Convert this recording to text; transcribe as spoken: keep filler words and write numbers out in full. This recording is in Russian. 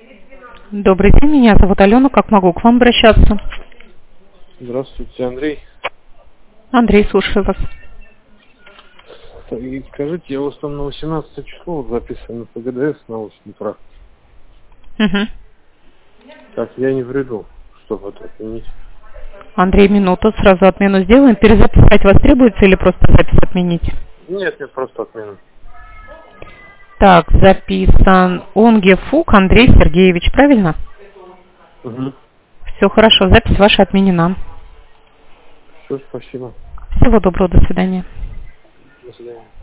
Добрый день, меня зовут Алена. Как могу к вам обращаться? Здравствуйте, Андрей. Андрей, слушаю вас. И скажите, я у вас там на восемнадцатое число вот записан на ПГДС на восемь утра. Угу. Так, я не приду, чтобы это отменить. Андрей, минуту, сразу отмену сделаем. Перезаписать вас требуется или просто запись отменить? Нет, нет, просто отмену. Так, записан Онгефук Андрей Сергеевич, правильно? Угу. Все хорошо, запись ваша отменена. Все, спасибо. Всего доброго, до свидания. До свидания.